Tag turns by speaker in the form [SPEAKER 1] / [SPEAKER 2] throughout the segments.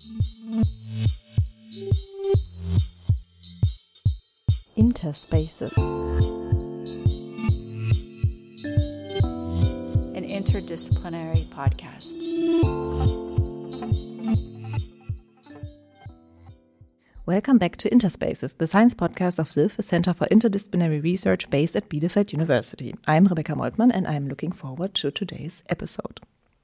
[SPEAKER 1] Interspaces. An interdisciplinary podcast.
[SPEAKER 2] Welcome back to Interspaces, the science podcast of Silfe Center for Interdisciplinary Research based at Bielefeld University. I'm Rebecca Moltmann and I'm looking forward to today's episode.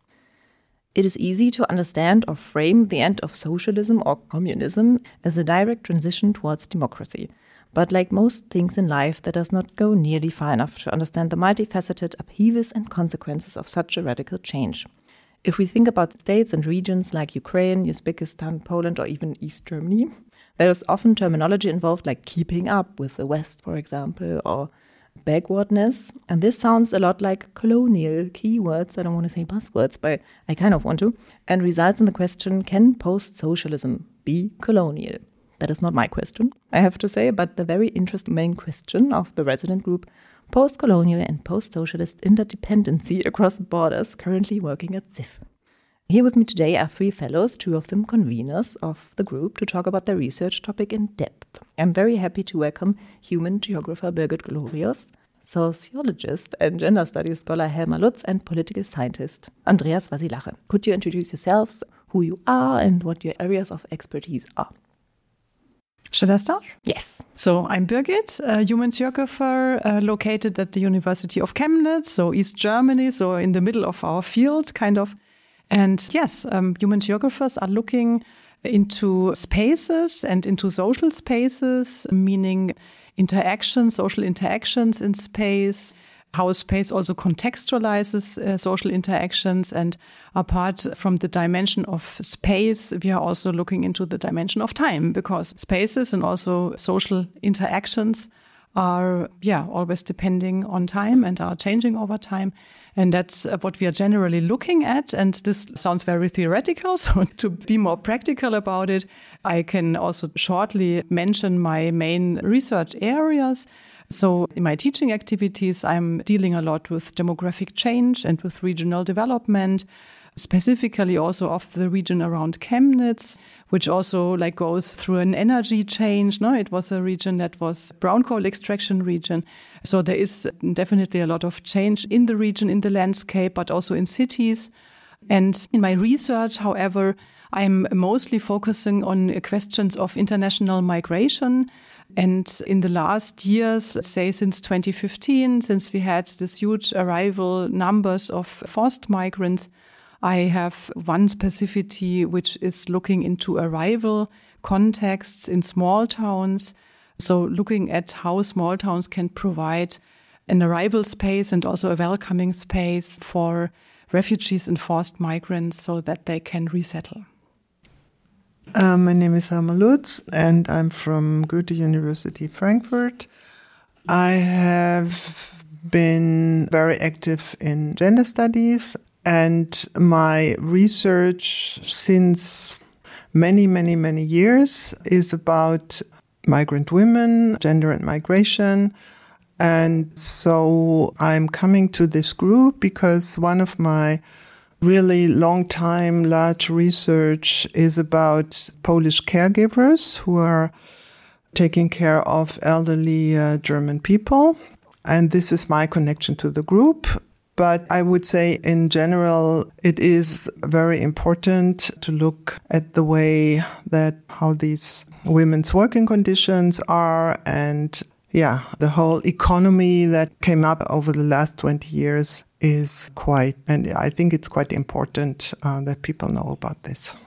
[SPEAKER 2] It is easy to understand or frame the end of socialism or communism as a direct transition towards democracy. But like most things in life, that does not go nearly far enough to understand the multifaceted upheavals and consequences of such a radical change. If we think about states and regions like Ukraine, Uzbekistan, Poland, or even East Germany, there is often terminology involved like keeping up with the West, for example, or backwardness. And this sounds a lot like colonial keywords. I don't want to say buzzwords, but I kind of want to. And results in the question, can post-socialism be colonial? That is not my question, I have to say, but the very interesting main question of the resident group, Post-Colonial and Post-Socialist Interdependency Across Borders, currently working at ZIF. Here with me today are three fellows, two of them conveners of the group, to talk about their research topic in depth. I'm very happy to welcome human geographer Birgit Glorius, sociologist and gender studies scholar Helma Lutz, and political scientist Andreas Vasilache. Could you introduce yourselves, who you are, and what your areas of expertise are?
[SPEAKER 3] Should I start?
[SPEAKER 2] Yes.
[SPEAKER 3] So I'm Birgit, a human geographer located at the University of Chemnitz, so East Germany, so in the middle of our field, kind of. And yes, human geographers are looking into spaces and into social spaces, meaning social interactions in space, how space also contextualizes social interactions. And apart from the dimension of space, we are also looking into the dimension of time, because spaces and also social interactions are, always depending on time and are changing over time. And that's what we are generally looking at. And this sounds very theoretical. So to be more practical about it, I can also shortly mention my main research areas. So in my teaching activities, I'm dealing a lot with demographic change and with regional development, specifically also of the region around Chemnitz, which also goes through an energy change. No, it was a region that was brown coal extraction region. So there is definitely a lot of change in the region, in the landscape, but also in cities. And in my research, however, I'm mostly focusing on questions of international migration. And in the last years, say since 2015, since we had this huge arrival numbers of forced migrants, I have one specificity which is looking into arrival contexts in small towns. So looking at how small towns can provide an arrival space and also a welcoming space for refugees and forced migrants so that they can resettle.
[SPEAKER 4] My name is Helma Lutz and I'm from Goethe University Frankfurt. I have been very active in gender studies. And my research since many, many, many years is about migrant women, gender and migration. And so I'm coming to this group because one of my really long time large research is about Polish caregivers who are taking care of elderly German people. And this is my connection to the group. But I would say in general, it is very important to look at the way that how these women's working conditions are and the whole economy that came up over the last 20 years is and I think it's quite important that people know about this.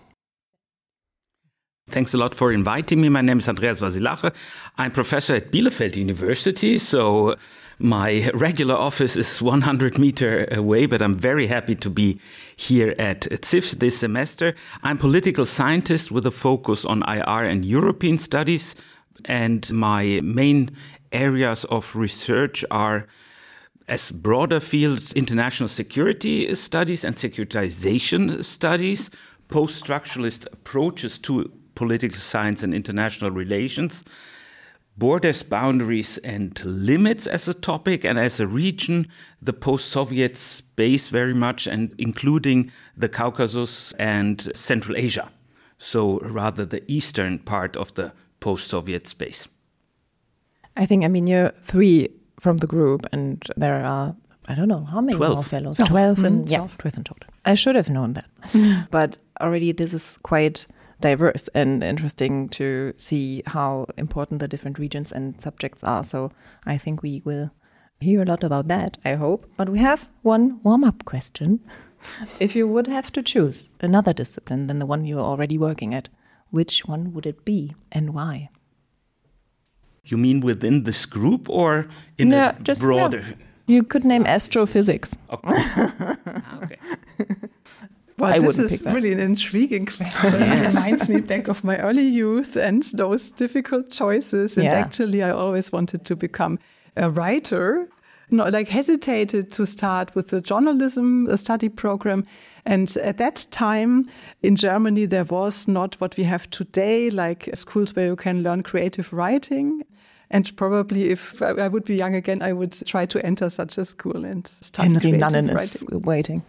[SPEAKER 5] Thanks a lot for inviting me. My name is Andreas Vasilache. I'm professor at Bielefeld University, so my regular office is 100 meters away, but I'm very happy to be here at ZIF this semester. I'm political scientist with a focus on IR and European studies, and my main areas of research are, as broader fields, international security studies and securitization studies, post-structuralist approaches to political science and international relations, borders, boundaries, and limits as a topic, and as a region, the post-Soviet space very much, and including the Caucasus and Central Asia. so rather the eastern part of the post-Soviet space.
[SPEAKER 2] I think, you're 3 from the group, and there are, I don't know, how many
[SPEAKER 5] 12.
[SPEAKER 2] more fellows? 12 and
[SPEAKER 3] 12.
[SPEAKER 2] 12 in total. I should have known that. But already this is quite diverse and interesting to see how important the different regions and subjects are. So I think we will hear a lot about that, I hope. But we have one warm-up question. If you would have to choose another discipline than the one you're already working at, which one would it be and why?
[SPEAKER 5] You mean within this group or in a broader?
[SPEAKER 2] Yeah. You could name astrophysics.
[SPEAKER 5] Okay.
[SPEAKER 3] Well,
[SPEAKER 2] I
[SPEAKER 3] this
[SPEAKER 2] wouldn't
[SPEAKER 3] is
[SPEAKER 2] pick that.
[SPEAKER 3] really an intriguing question.
[SPEAKER 5] Yes.
[SPEAKER 3] It reminds me back of my early youth and those difficult choices. And actually, I always wanted to become a writer. Hesitated to start with the journalism study program. And at that time in Germany, there was not what we have today, like schools where you can learn creative writing. And probably if I would be young again, I would try to enter such a school and study
[SPEAKER 2] Henry
[SPEAKER 3] creative
[SPEAKER 2] Nannen
[SPEAKER 3] writing.
[SPEAKER 2] is waiting.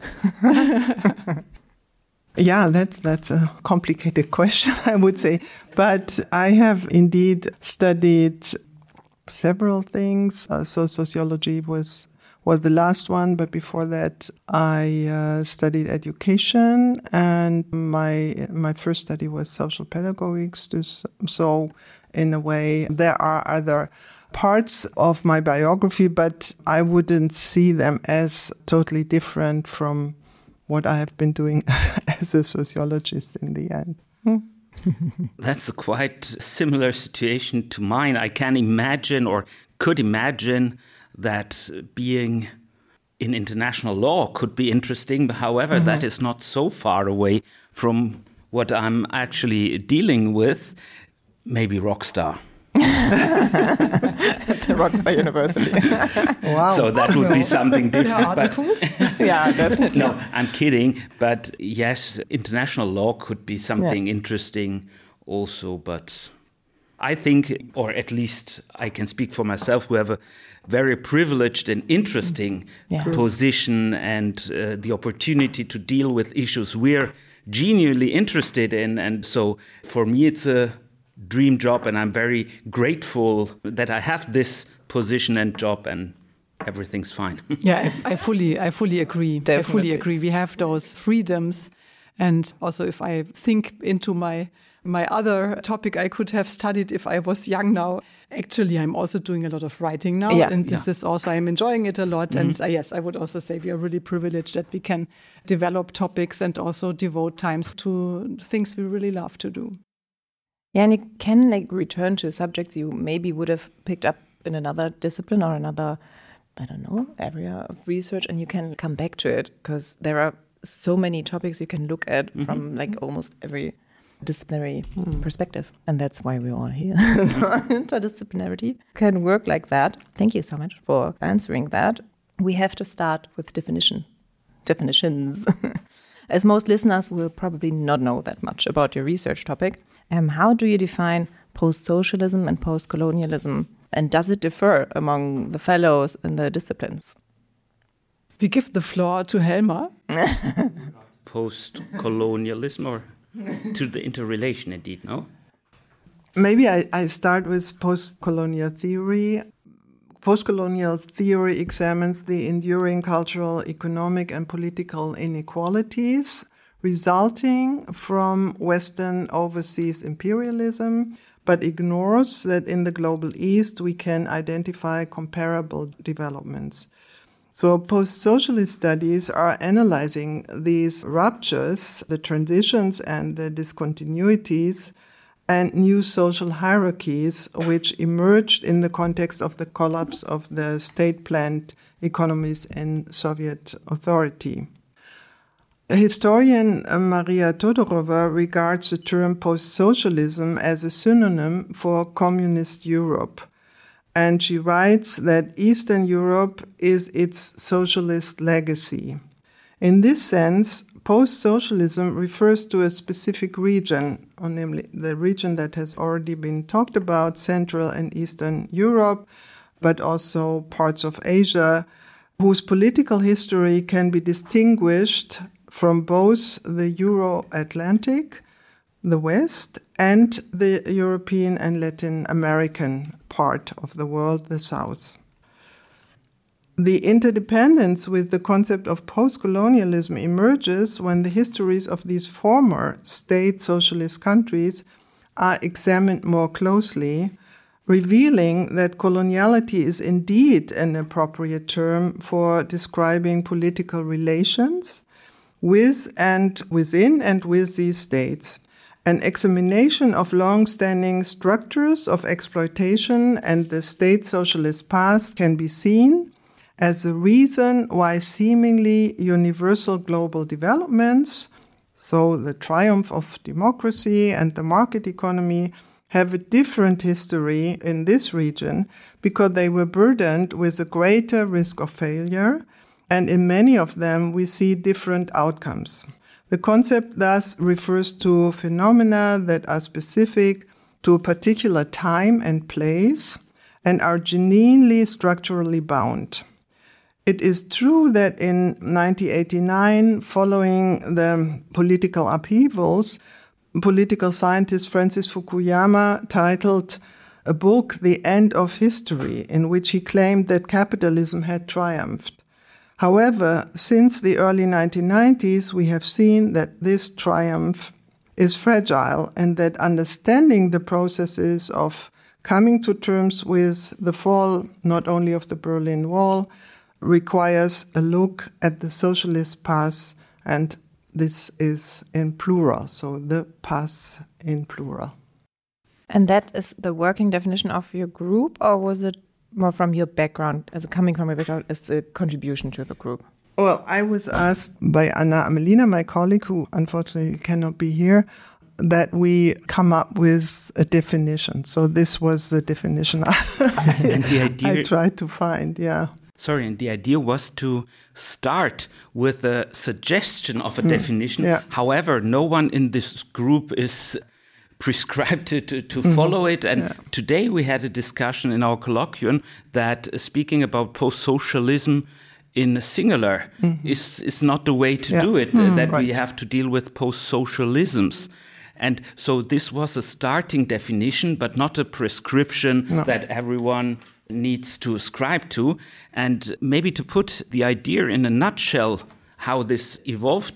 [SPEAKER 4] Yeah, that's a complicated question, I would say. But I have indeed studied several things. So sociology was the last one, but before that I studied education, and my first study was social pedagogics. So in a way, there are other parts of my biography, but I wouldn't see them as totally different from what I have been doing as a sociologist in the end.
[SPEAKER 5] That's a quite similar situation to mine. I can imagine or could imagine that being in international law could be interesting. However, that is not so far away from what I'm actually dealing with. Maybe Rockstar.
[SPEAKER 2] The Rockstar University.
[SPEAKER 4] Wow.
[SPEAKER 5] So that would be something different.
[SPEAKER 3] Art
[SPEAKER 5] But
[SPEAKER 3] schools?
[SPEAKER 2] Yeah, definitely.
[SPEAKER 5] no, I'm kidding. But yes, international law could be something interesting also. But I think, or at least I can speak for myself, who have a very privileged and interesting position and the opportunity to deal with issues we're genuinely interested in. And so for me, it's a dream job, and I'm very grateful that I have this position and job, and everything's fine.
[SPEAKER 3] Yeah, I fully agree.
[SPEAKER 2] Definitely.
[SPEAKER 3] I fully agree. We have those freedoms. And also if I think into my other topic I could have studied if I was young now, actually I'm also doing a lot of writing now.
[SPEAKER 2] Yeah.
[SPEAKER 3] And this is also, I'm enjoying it a lot. And yes, I would also say we are really privileged that we can develop topics and also devote times to things we really love to do.
[SPEAKER 2] Yeah, and you can return to subjects you maybe would have picked up in another discipline or another, I don't know, area of research, and you can come back to it because there are so many topics you can look at from almost every disciplinary perspective. And that's why we're all here. Interdisciplinarity can work like that. Thank you so much for answering that. We have to start with definitions. As most listeners will probably not know that much about your research topic, how do you define post-socialism and post-colonialism? And does it differ among the fellows in the disciplines?
[SPEAKER 3] We give the floor to Helma.
[SPEAKER 5] Post-colonialism or to the interrelation, indeed, no?
[SPEAKER 4] Maybe I start with post-colonial theory. Post-colonial theory examines the enduring cultural, economic, and political inequalities resulting from Western overseas imperialism, but ignores that in the global East we can identify comparable developments. So post-socialist studies are analyzing these ruptures, the transitions and the discontinuities, and new social hierarchies which emerged in the context of the collapse of the state-planned economies in Soviet authority. Historian Maria Todorova regards the term post-socialism as a synonym for communist Europe. And she writes that Eastern Europe is its socialist legacy. In this sense, post-socialism refers to a specific region, or namely the region that has already been talked about, Central and Eastern Europe, but also parts of Asia, whose political history can be distinguished from both the Euro-Atlantic the West, and the European and Latin American part of the world, the South. The interdependence with the concept of post-colonialism emerges when the histories of these former state socialist countries are examined more closely, revealing that coloniality is indeed an appropriate term for describing political relations with and within and with these states. An examination of long-standing structures of exploitation and the state socialist past can be seen as a reason why seemingly universal global developments, so the triumph of democracy and the market economy, have a different history in this region because they were burdened with a greater risk of failure, and in many of them we see different outcomes. The concept thus refers to phenomena that are specific to a particular time and place and are genuinely structurally bound. It is true that in 1989, following the political upheavals, political scientist Francis Fukuyama titled a book, The End of History, in which he claimed that capitalism had triumphed. However, since the early 1990s, we have seen that this triumph is fragile and that understanding the processes of coming to terms with the fall not only of the Berlin Wall requires a look at the socialist past, and this is in plural, so the past in plural.
[SPEAKER 2] And that is the working definition of your group, or was it more from your background, coming from your background, as a contribution to the group?
[SPEAKER 4] Well, I was asked by Anna Amelina, my colleague, who unfortunately cannot be here, that we come up with a definition. So this was the definition I tried to find, yeah.
[SPEAKER 5] Sorry, and the idea was to start with a suggestion of a definition.
[SPEAKER 4] Yeah.
[SPEAKER 5] However, no one in this group is prescribed to follow it. And today we had a discussion in our colloquium that speaking about post-socialism in a singular is not the way to do it, that we have to deal with post-socialisms. And so this was a starting definition, but not a prescription that everyone needs to ascribe to. And maybe to put the idea in a nutshell, how this evolved,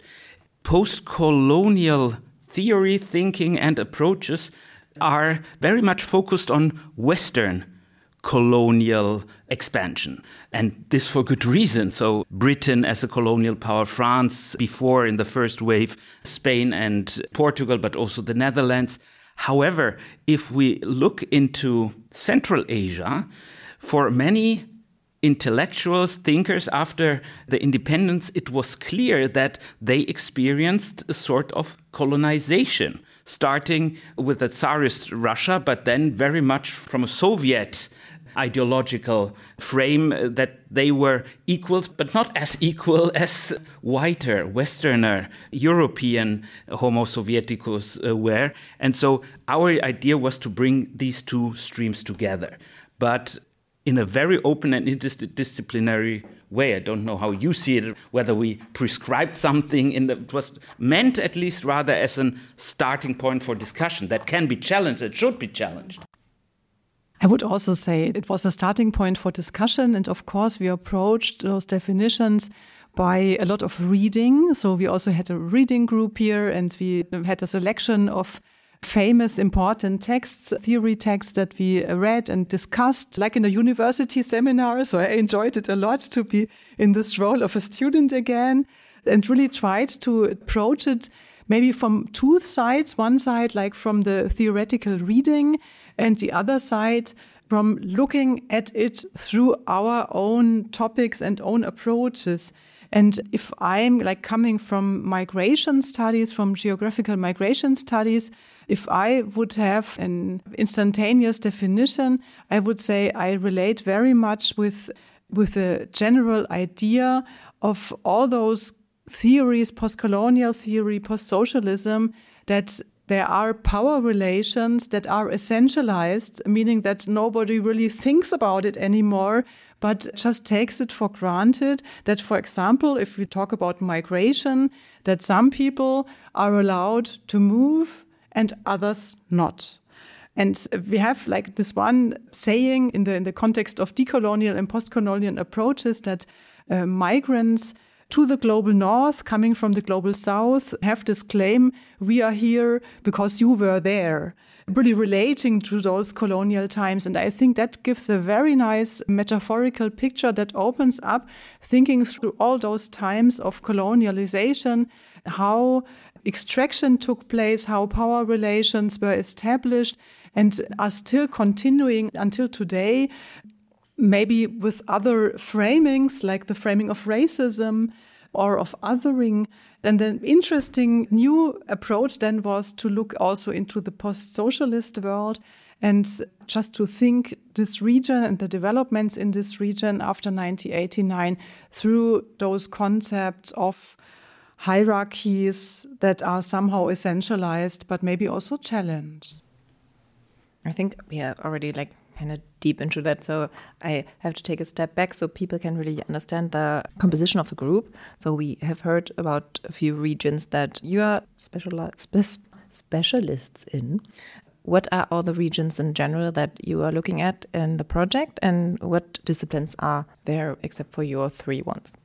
[SPEAKER 5] post-colonial theory, thinking, and approaches are very much focused on Western colonial expansion. And this for good reason. So Britain as a colonial power, France before in the first wave, Spain and Portugal, but also the Netherlands. However, if we look into Central Asia, for many intellectuals, thinkers after the independence, it was clear that they experienced a sort of colonization, starting with the Tsarist Russia, but then very much from a Soviet ideological frame that they were equal, but not as equal as whiter, Westerner, European Homo Sovieticus were. And so our idea was to bring these two streams together, but in a very open and interdisciplinary way. I don't know how you see it, whether we prescribed something it was meant at least rather as a starting point for discussion that can be challenged, it should be challenged.
[SPEAKER 3] I would also say it was a starting point for discussion. And of course, we approached those definitions by a lot of reading. So we also had a reading group here, and we had a selection of famous, important texts, theory texts that we read and discussed, like in a university seminar. So I enjoyed it a lot to be in this role of a student again, and really tried to approach it maybe from two sides. One side, like from the theoretical reading, and the other side from looking at it through our own topics and own approaches. And if I'm like coming from migration studies, from geographical migration studies, if I would have an instantaneous definition, I would say I relate very much with a general idea of all those theories, post-colonial theory, post-socialism, that there are power relations that are essentialized, meaning that nobody really thinks about it anymore, but just takes it for granted that, for example, if we talk about migration, that some people are allowed to move and others not. And we have like this one saying in the context of decolonial and post-colonial approaches that migrants to the global north, coming from the global south, have this claim, we are here because you were there, really relating to those colonial times. And I think that gives a very nice metaphorical picture that opens up thinking through all those times of colonialization, how extraction took place, how power relations were established and are still continuing until today, maybe with other framings, like the framing of racism or of othering. And the interesting new approach then was to look also into the post-socialist world and just to think this region and the developments in this region after 1989 through those concepts of hierarchies that are somehow essentialized, but maybe also challenged.
[SPEAKER 2] I think we are already like kind of deep into that, so I have to take a step back so people can really understand the composition of the group. So we have heard about a few regions that you are specialists in. What are all the regions in general that you are looking at in the project, and what disciplines are there except for your 3 ones?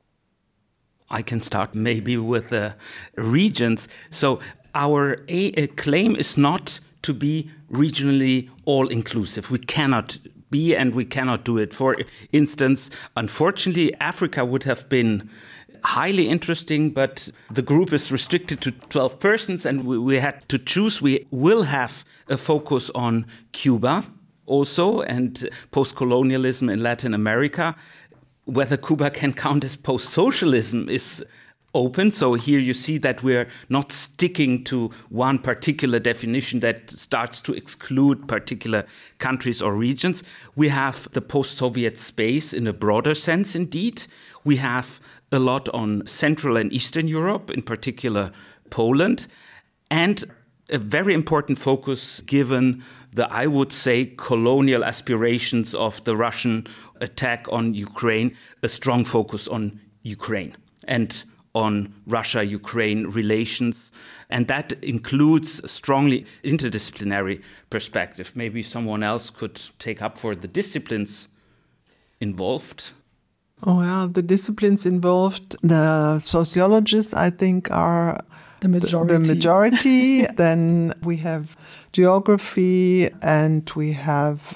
[SPEAKER 5] I can start maybe with the regions. So our claim is not to be regionally all-inclusive. We cannot be, and we cannot do it. For instance, unfortunately, Africa would have been highly interesting, but the group is restricted to 12 persons, and we had to choose. We will have a focus on Cuba also, and post-colonialism in Latin America. Whether Cuba can count as post-socialism is open. So here you see that we're not sticking to one particular definition that starts to exclude particular countries or regions. We have the post-Soviet space in a broader sense, indeed. We have a lot on Central and Eastern Europe, in particular Poland, and a very important focus given the, I would say, colonial aspirations of the Russian attack on Ukraine, a strong focus on Ukraine and on Russia-Ukraine relations. And that includes a strongly interdisciplinary perspective. Maybe someone else could take up for the disciplines involved.
[SPEAKER 4] Oh, well, the disciplines involved, the sociologists, I think, are the majority. Then we have geography, and we have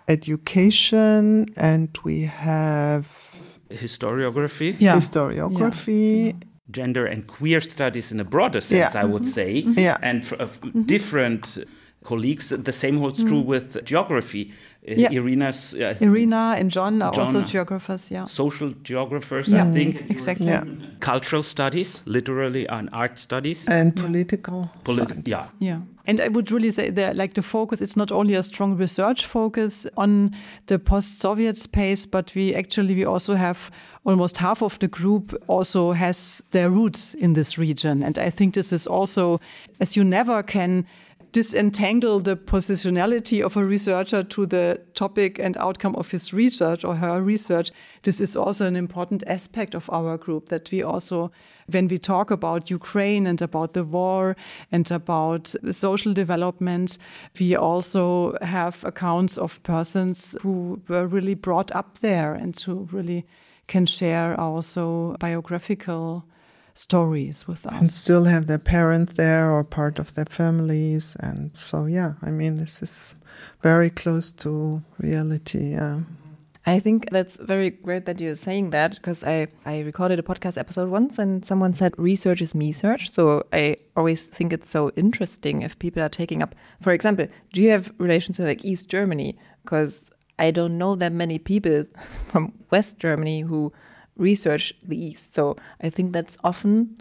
[SPEAKER 4] education, and we have
[SPEAKER 5] historiography.
[SPEAKER 3] Yeah.
[SPEAKER 4] Historiography.
[SPEAKER 3] Yeah.
[SPEAKER 5] Gender and queer studies in a broader sense, I would say.
[SPEAKER 4] Yeah.
[SPEAKER 5] And different colleagues. The same holds true with geography.
[SPEAKER 3] Irina and John are also geographers,
[SPEAKER 5] social geographers, I think.
[SPEAKER 3] Exactly.
[SPEAKER 4] Yeah.
[SPEAKER 5] Cultural studies, literally, and art studies.
[SPEAKER 4] And political science.
[SPEAKER 3] Yeah. And I would really say that like the focus, it's not only a strong research focus on the post-Soviet space, but we also have almost half of the group also has their roots in this region. And I think this is also, as you never can disentangle the positionality of a researcher to the topic and outcome of his research or her research. This is also an important aspect of our group, that we also, when we talk about Ukraine and about the war and about social development, we also have accounts of persons who were really brought up there and who really can share also biographical stories with us.
[SPEAKER 4] And still have their parents there or part of their families. And so, this is very close to reality. Yeah.
[SPEAKER 2] I think that's very great that you're saying that, because I recorded a podcast episode once and someone said research is me-search. So I always think it's so interesting if people are taking up, for example, do you have relations to like East Germany? Because I don't know that many people from West Germany who research the East. So I think that's often,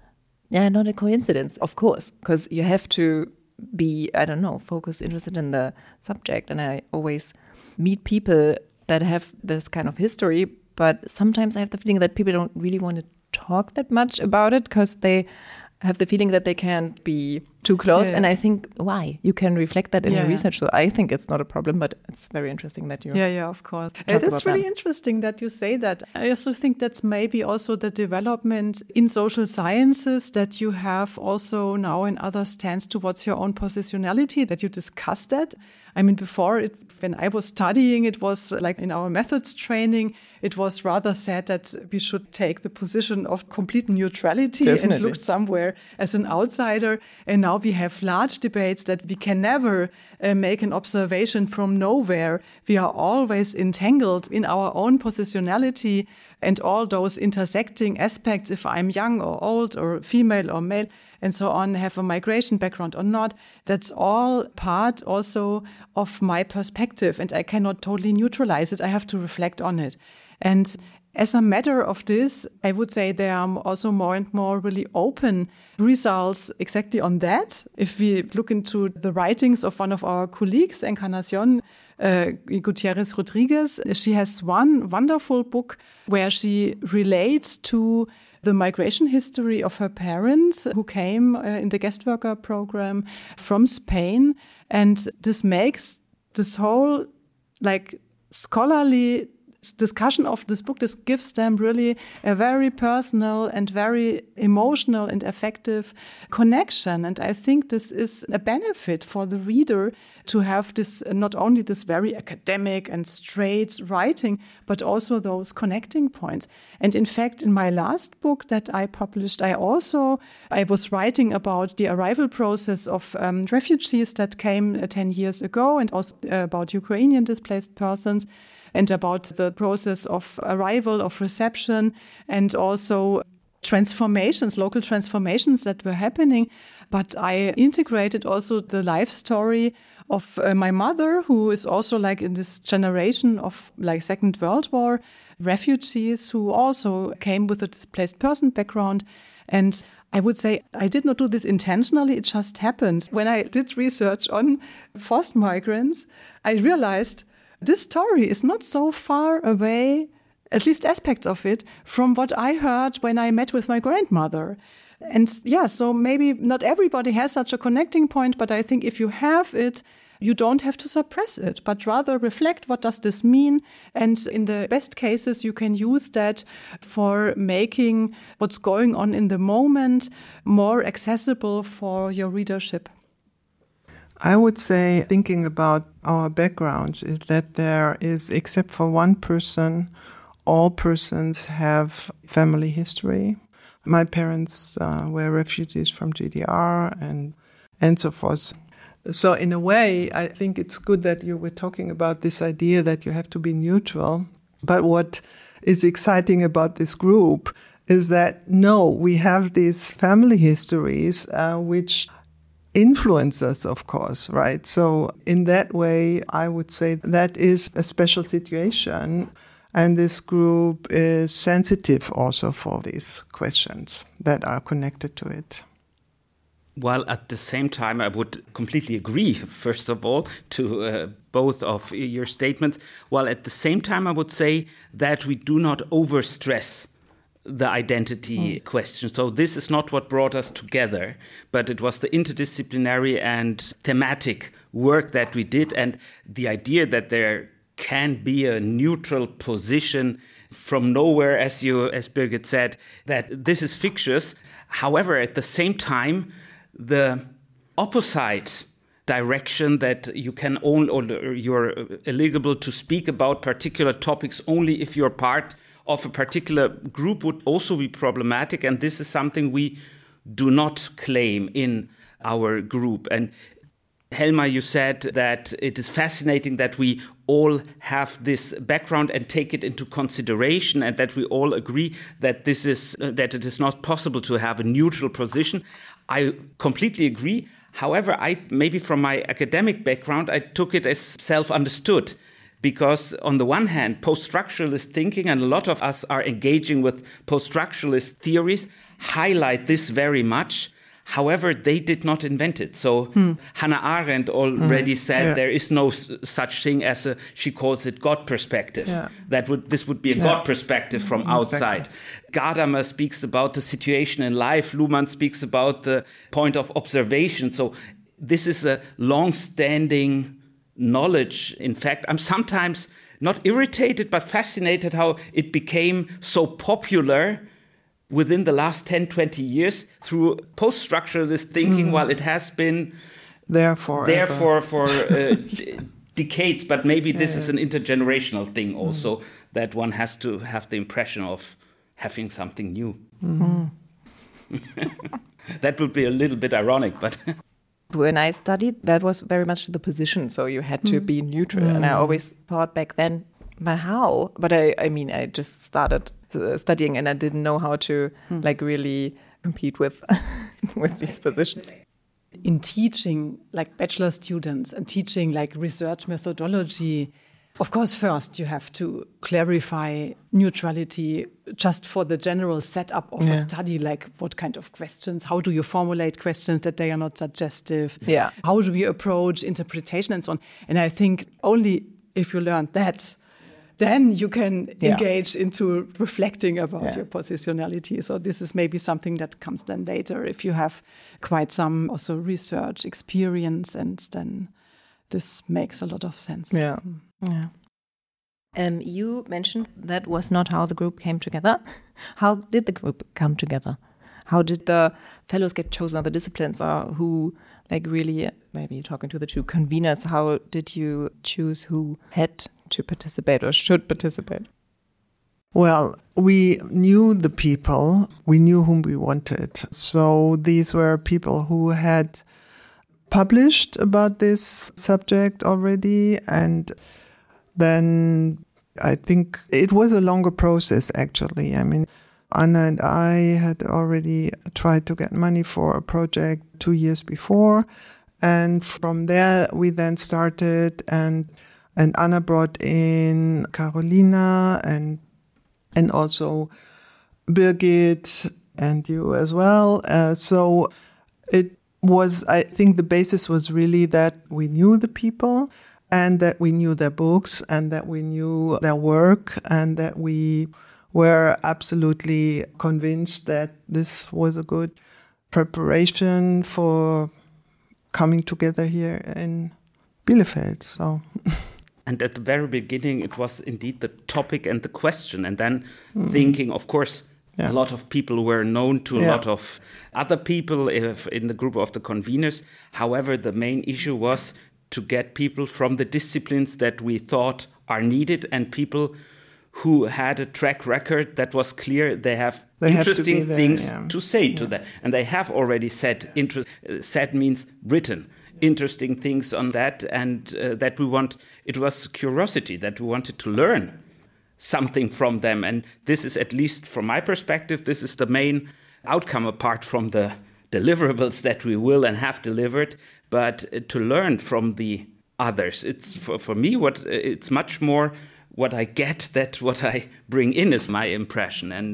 [SPEAKER 2] not a coincidence, of course, because you have to be, focused, interested in the subject. And I always meet people that have this kind of history, but sometimes I have the feeling that people don't really want to talk that much about it because they have the feeling that they can't be too close.
[SPEAKER 3] Yeah.
[SPEAKER 2] And I think, why? You can reflect that in your
[SPEAKER 3] Yeah.
[SPEAKER 2] research. So I think it's not a problem, but it's very interesting that you
[SPEAKER 3] Of course.
[SPEAKER 2] talk
[SPEAKER 3] It's
[SPEAKER 2] about
[SPEAKER 3] really
[SPEAKER 2] that.
[SPEAKER 3] interesting that you say that. I also think that's maybe also the development in social sciences, that you have also now in other stance towards your own positionality, that you discuss that. I mean, before, when I was studying, it was like in our methods training, it was rather said that we should take the position of complete neutrality
[SPEAKER 2] Definitely.
[SPEAKER 3] and look somewhere as an outsider. And now we have large debates that we can never make an observation from nowhere. We are always entangled in our own positionality and all those intersecting aspects, if I'm young or old or female or male, and so on, have a migration background or not. That's all part also of my perspective, and I cannot totally neutralize it. I have to reflect on it. And as a matter of this, I would say there are also more and more really open results exactly on that. If we look into the writings of one of our colleagues, Encarnacion Gutierrez Rodriguez, she has one wonderful book where she relates to the migration history of her parents who came in the guest worker program from Spain. And this makes this whole like scholarly discussion of this book, this gives them really a very personal and very emotional and affective connection. And I think this is a benefit for the reader to have this, not only this very academic and straight writing, but also those connecting points. And in fact, in my last book that I published, I was writing about the arrival process of refugees that came 10 years ago, and also about Ukrainian displaced persons, and about the process of arrival, of reception, and also transformations, local transformations that were happening. But I integrated also the life story of my mother, who is also like in this generation of like Second World War refugees who also came with a displaced person background. And I would say I did not do this intentionally. It just happened. When I did research on forced migrants, I realized this story is not so far away, at least aspects of it, from what I heard when I met with my grandmother. And yeah, so maybe not everybody has such a connecting point, but I think if you have it, you don't have to suppress it, but rather reflect, what does this mean? And in the best cases, you can use that for making what's going on in the moment more accessible for your readership.
[SPEAKER 4] I would say, thinking about our backgrounds, is that there is, except for one person, all persons have family history. My parents were refugees from GDR and so forth. So in a way, I think it's good that you were talking about this idea that you have to be neutral. But what is exciting about this group is that, no, we have these family histories which influence us, of course, right? So in that way, I would say that is a special situation. And this group is sensitive also for these questions that are connected to it.
[SPEAKER 5] While at the same time, I would completely agree, first of all, to both of your statements. While at the same time, I would say that we do not overstress the identity question. So this is not what brought us together, but it was the interdisciplinary and thematic work that we did, and the idea that there can be a neutral position from nowhere, as Birgit said, that this is fictitious. However, at the same time, the opposite direction that you can own, or you're eligible to speak about particular topics only if you're part of a particular group, would also be problematic. And this is something we do not claim in our group. And Helma, you said that it is fascinating that we all have this background and take it into consideration, and that we all agree that that it is not possible to have a neutral position. I completely agree. However, maybe from my academic background, I took it as self-understood. Because on the one hand, post-structuralist thinking, and a lot of us are engaging with post-structuralist theories, highlight this very much. However, they did not invent it. So Hannah Arendt already said there is no such thing as she calls it God perspective. Yeah. This would be a God perspective from outside. Exactly. Gadamer speaks about the situation in life. Luhmann speaks about the point of observation. So this is a long-standing knowledge. In fact, I'm sometimes not irritated, but fascinated how it became so popular within the last 10, 20 years through post-structuralist thinking, while it has been there for decades. But maybe this is an intergenerational thing also, that one has to have the impression of having something new. That would be a little bit ironic, but...
[SPEAKER 2] When I studied, that was very much the position, so you had to be neutral. And I always thought back then, but how? But I mean, I just started studying and I didn't know how to like really compete with these positions.
[SPEAKER 3] In teaching like bachelor students and teaching like research methodology, of course, first you have to clarify neutrality just for the general setup of a study, like what kind of questions, how do you formulate questions that they are not suggestive, how do you approach interpretation and so on. And I think only if you learn that, then you can engage into reflecting about your positionality. So this is maybe something that comes then later if you have quite some also research experience, and then this makes a lot of sense.
[SPEAKER 2] Yeah. You mentioned that was not how the group came together. How did the group come together? How did the fellows get chosen, or the disciplines, or who, like really, maybe talking to the two conveners, how did you choose who had to participate or should participate?
[SPEAKER 4] Well, we knew the people, we knew whom we wanted. So these were people who had published about this subject already, and then I think it was a longer process actually. I mean, Anna and I had already tried to get money for a project 2 years before, and from there we then started, and Anna brought in Carolina and also Birgit and you as well. So it was, I think the basis was really that we knew the people and that we knew their books and that we knew their work and that we were absolutely convinced that this was a good preparation for coming together here in Bielefeld. So...
[SPEAKER 5] And at the very beginning, it was indeed the topic and the question. And then thinking, of course, a lot of people were known to a lot of other people in the group of the conveners. However, the main issue was to get people from the disciplines that we thought are needed, and people who had a track record that was clear they have interesting things to say to that. And they have already said, said means written. Interesting things on that, and that we want, it was curiosity, that we wanted to learn something from them. And this is, at least from my perspective, this is the main outcome, apart from the deliverables that we will and have delivered, but to learn from the others. It's for me, it's much more what I get that what I bring in is my impression. And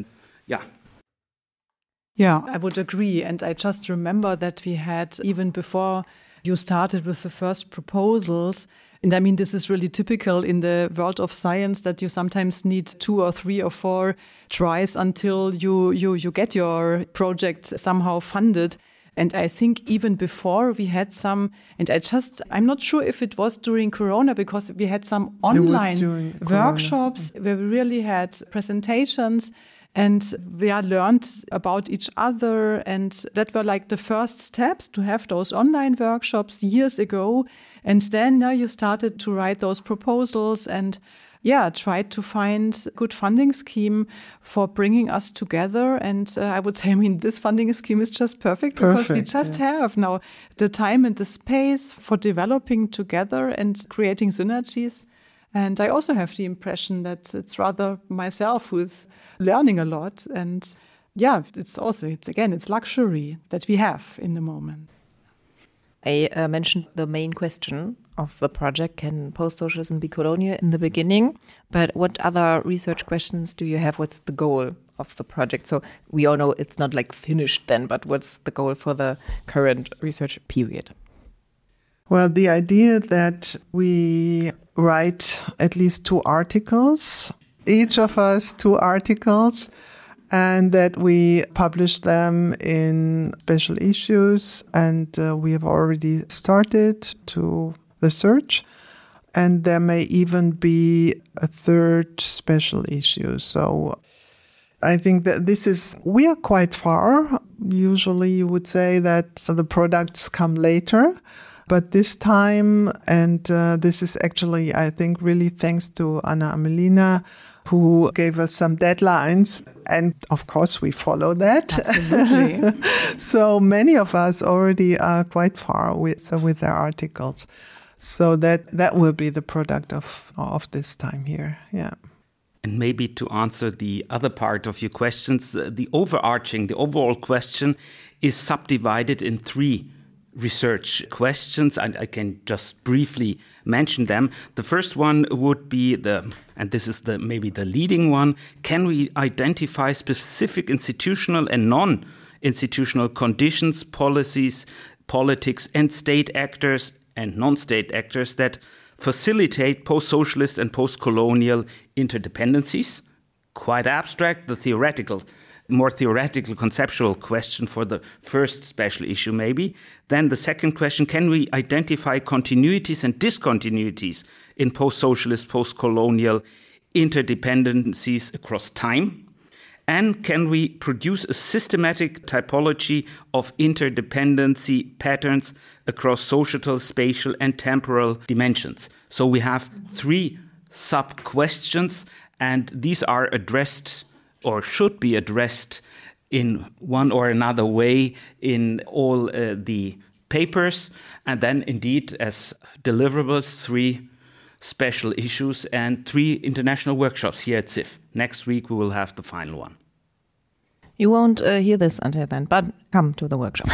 [SPEAKER 3] Yeah, I would agree. And I just remember that we had, even before you started with the first proposals, and I mean, this is really typical in the world of science, that you sometimes need 2 or 3 or 4 tries until you get your project somehow funded. And I think even before we had some, and I'm not sure if it was during Corona, because we had some online workshops where we really had presentations, and we learned about each other. And that were like the first steps to have those online workshops years ago. And then now you started to write those proposals and tried to find a good funding scheme for bringing us together. And I would say, I mean, this funding scheme is just perfect because we just have now the time and the space for developing together and creating synergies. And I also have the impression that it's rather myself who's learning a lot. And it's luxury that we have in the moment.
[SPEAKER 2] I mentioned the main question of the project, can post-socialism be colonial, in the beginning? But what other research questions do you have? What's the goal of the project? So we all know it's not like finished then, but what's the goal for the current research period?
[SPEAKER 4] Well, the idea that we write at least 2 articles, each of us 2 articles, and that we publish them in special issues. And we have already started to the search. And there may even be a 3rd special issue. So I think that we are quite far. Usually you would say that the products come later. But this time, and this is actually, I think, really thanks to Anna Amelina, who gave us some deadlines. And of course, we follow that.
[SPEAKER 3] Absolutely.
[SPEAKER 4] So many of us already are quite far with their articles. So that will be the product of this time here. Yeah.
[SPEAKER 5] And maybe to answer the other part of your questions, the overall question is subdivided in 3 research questions, and I can just briefly mention them. The first one would be and this is maybe the leading one, can we identify specific institutional and non-institutional conditions, policies, politics, and state actors and non-state actors that facilitate post-socialist and post-colonial interdependencies? Quite abstract, more theoretical, conceptual question for the first special issue, maybe. Then the second question, can we identify continuities and discontinuities in post-socialist, post-colonial interdependencies across time? And can we produce a systematic typology of interdependency patterns across societal, spatial, and temporal dimensions? So we have 3 sub-questions, and these are addressed or should be addressed in one or another way in all the papers. And then indeed, as deliverables, 3 special issues and 3 international workshops here at ZIF. Next week, we will have the final one.
[SPEAKER 2] You won't hear this until then, but come to the workshop.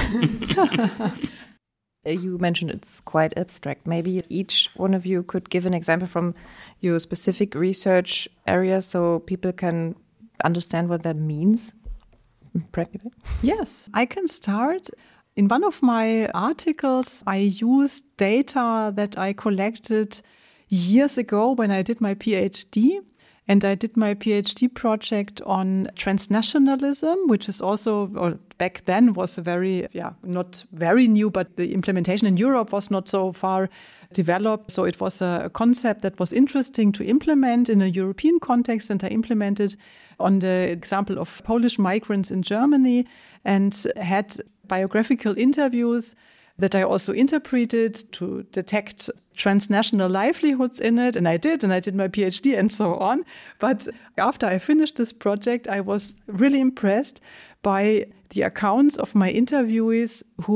[SPEAKER 2] You mentioned it's quite abstract. Maybe each one of you could give an example from your specific research area so people can understand what that means practically?
[SPEAKER 3] Yes, I can start. In one of my articles, I used data that I collected years ago when I did my PhD. And I did my PhD project on transnationalism, which is also, or back then was not very new, but the implementation in Europe was not so far developed. So it was a concept that was interesting to implement in a European context. And I implemented on the example of Polish migrants in Germany and had biographical interviews that I also interpreted to detect transnational livelihoods in it. And I did my PhD and so on. But after I finished this project, I was really impressed by the accounts of my interviewees who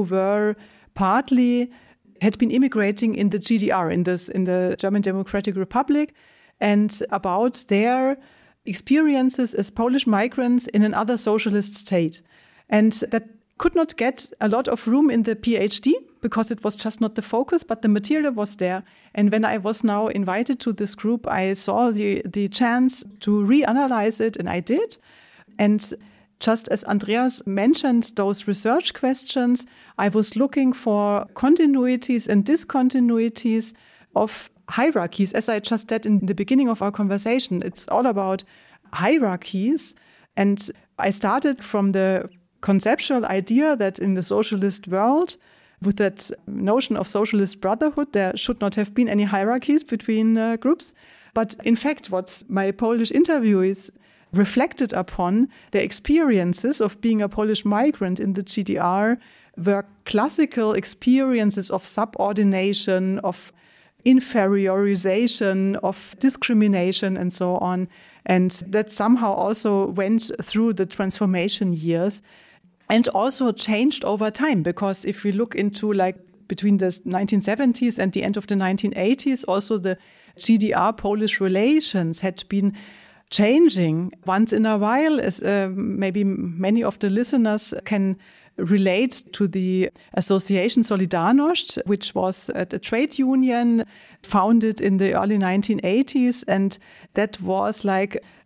[SPEAKER 3] had been immigrating in the GDR, in the German Democratic Republic, and about their experiences as Polish migrants in another socialist state. And that could not get a lot of room in the PhD because it was just not the focus, but the material was there. And when I was now invited to this group, I saw the chance to reanalyze it, and I did. And just as Andreas mentioned those research questions, I was looking for continuities and discontinuities of hierarchies, as I just said in the beginning of our conversation. It's all about hierarchies. And I started from the conceptual idea that in the socialist world, with that notion of socialist brotherhood, there should not have been any hierarchies between groups. But in fact, what my Polish interviewees reflected upon, their experiences of being a Polish migrant in the GDR were classical experiences of subordination, of inferiorization, of discrimination, and so on. And that somehow also went through the transformation years and also changed over time. Because if we look into between the 1970s and the end of the 1980s, also the GDR-Polish relations had been changing once in a while, as maybe many of the listeners can relate to the association Solidarność, which was a trade union founded in the early 1980s. And that was like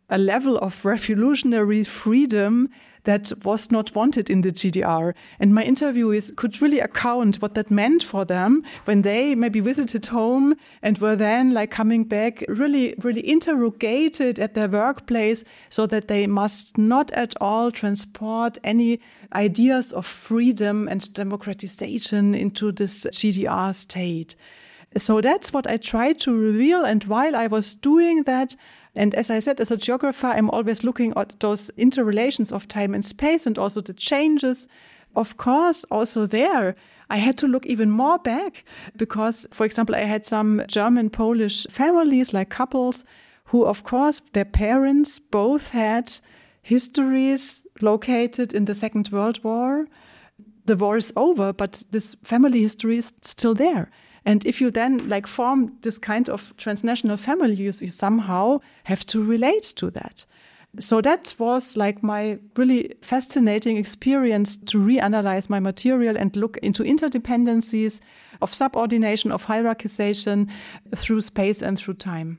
[SPEAKER 3] a level of revolutionary freedom that was not wanted in the GDR. And my interviewees could really account what that meant for them when they maybe visited home and were then like coming back really, really interrogated at their workplace, so that they must not at all transport any ideas of freedom and democratization into this GDR state. So that's what I tried to reveal. And while I was doing that, and as I said, as a geographer, I'm always looking at those interrelations of time and space and also the changes. Of course, also there, I had to look even more back because, for example, I had some German-Polish families, like couples, who, of course, their parents both had histories located in the Second World War. The war is over, but this family history is still there. And if you then like form this kind of transnational family, you somehow have to relate to that. So that was like my really fascinating experience to reanalyze my material and look into interdependencies of subordination, of hierarchization through space and through time.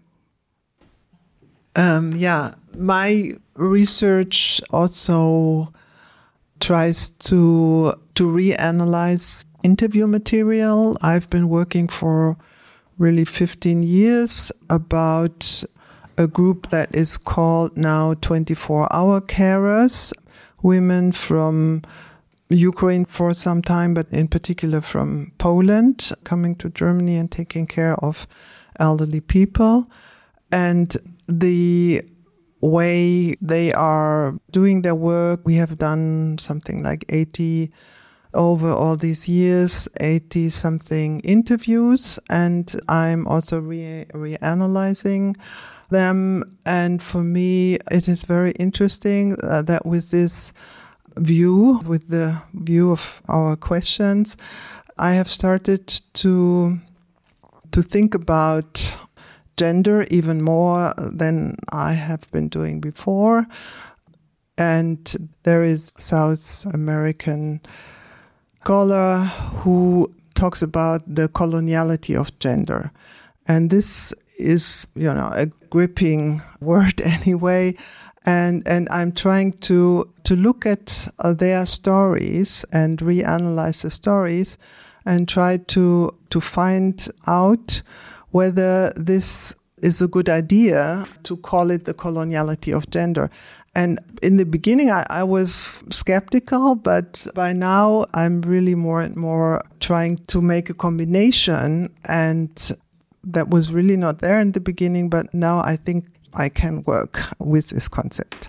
[SPEAKER 4] My research also tries to reanalyze interview material. I've been working for really 15 years about a group that is called now 24-hour carers, women from Ukraine for some time, but in particular from Poland, coming to Germany and taking care of elderly people. And the way they are doing their work, we have done something like 80 over all these years, 80-something interviews, and I'm also reanalyzing them. And for me, it is very interesting that with this view, with the view of our questions, I have started to think about gender even more than I have been doing before. And there is South American scholar who talks about the coloniality of gender. And this is, a gripping word anyway. And I'm trying to look at their stories and reanalyze the stories and try to find out whether this is a good idea to call it the coloniality of gender. And in the beginning, I was skeptical, but by now I'm really more and more trying to make a combination. And that was really not there in the beginning, but now I think I can work with this concept.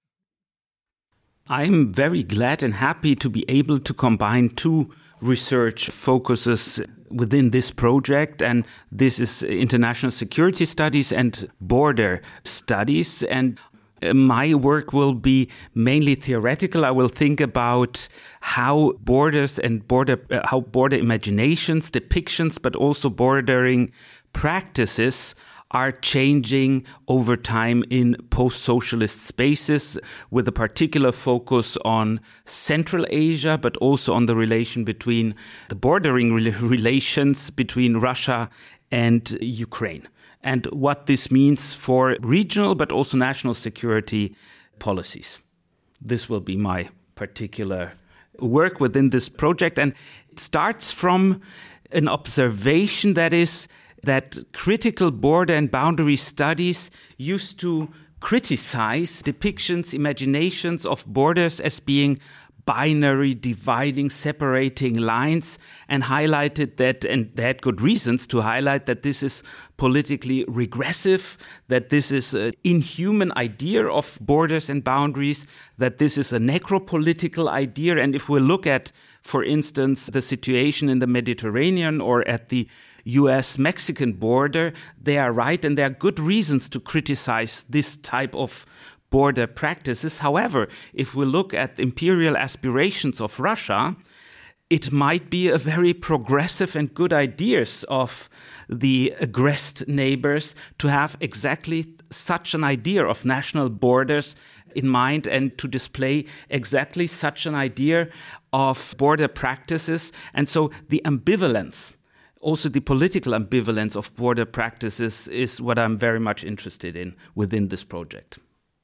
[SPEAKER 5] I'm very glad and happy to be able to combine two research focuses within this project, and this is international security studies and border studies. And my work will be mainly theoretical. I will think about how borders and border imaginations, depictions, but also bordering practices are changing over time in post-socialist spaces, with a particular focus on Central Asia, but also on the relation between the bordering relations between Russia and Ukraine, and what this means for regional but also national security policies. This will be my particular work within this project, and it starts from an observation that critical border and boundary studies used to criticize depictions, imaginations of borders as being binary, dividing, separating lines, and highlighted that, and they had good reasons to highlight that this is politically regressive, that this is an inhuman idea of borders and boundaries, that this is a necropolitical idea. And if we look at, for instance, the situation in the Mediterranean or at the US-Mexican border, they are right, and there are good reasons to criticize this type of border practices. However, if we look at the imperial aspirations of Russia, it might be a very progressive and good ideas of the aggressed neighbors to have exactly such an idea of national borders in mind and to display exactly such an idea of border practices. And so the ambivalence, also the political ambivalence of border practices, is what I'm very much interested in within this project.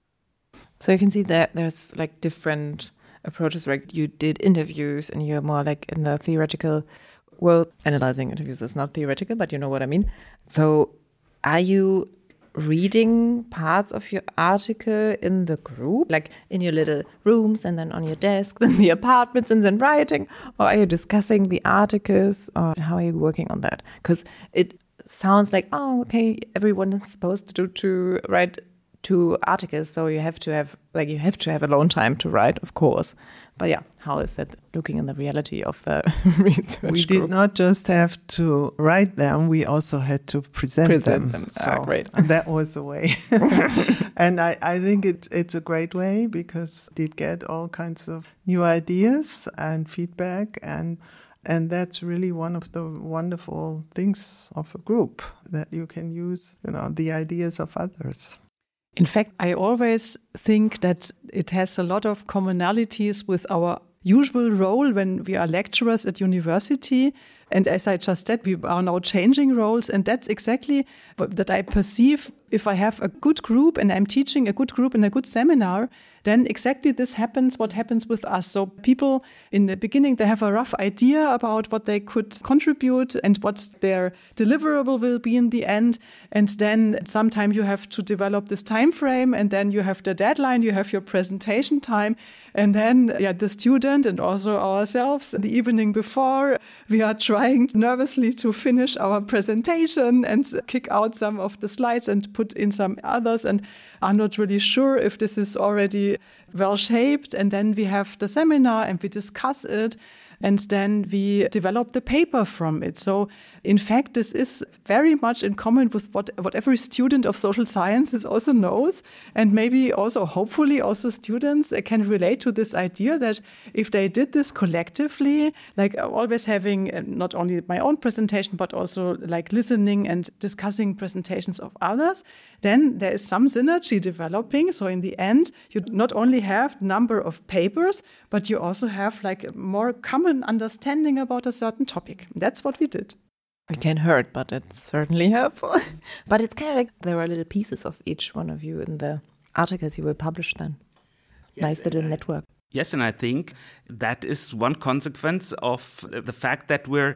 [SPEAKER 2] So you can see that there's like different approaches, right? You did interviews and you're more like in the theoretical world. Analyzing interviews is not theoretical, but you know what I mean. So are you reading parts of your article in the group, like in your little rooms and then on your desks in the apartments and then writing? Or are you discussing the articles, or how are you working on that? Because it sounds like, oh, okay, everyone is supposed to write 2 articles, so you have to have alone time to write, of course. But yeah, how is that looking in the reality of the research
[SPEAKER 4] We
[SPEAKER 2] group?
[SPEAKER 4] did not just have to write them, we also had to present them.
[SPEAKER 2] So
[SPEAKER 4] great. That was the way. And I think it's a great way, because it get all kinds of new ideas and feedback, and that's really one of the wonderful things of a group, that you can use, the ideas of others.
[SPEAKER 3] In fact, I always think that it has a lot of commonalities with our usual role when we are lecturers at university. And as I just said, we are now changing roles. And that's exactly what that I perceive. If I have a good group and I'm teaching a good group in a good seminar, then exactly this happens, what happens with us. So people in the beginning, they have a rough idea about what they could contribute and what their deliverable will be in the end. And then sometime you have to develop this time frame, and then you have the deadline, you have your presentation time. And then the student and also ourselves, the evening before, we are trying nervously to finish our presentation and kick out some of the slides and put in some others, and are not really sure if this is already well shaped. And then we have the seminar and we discuss it, and then we develop the paper from it. So in fact, this is very much in common with what every student of social sciences also knows. And maybe also, hopefully, also students can relate to this idea that if they did this collectively, like always having not only my own presentation, but also like listening and discussing presentations of others, then there is some synergy developing. So in the end, you not only have number of papers, but you also have like a more common understanding about a certain topic. That's what we did.
[SPEAKER 2] It can hurt, but it's certainly helpful. But it's kind of like there are little pieces of each one of you in the articles you will publish then.
[SPEAKER 5] Yes,
[SPEAKER 2] nice little network.
[SPEAKER 5] Yes, and I think that is one consequence of the fact that we're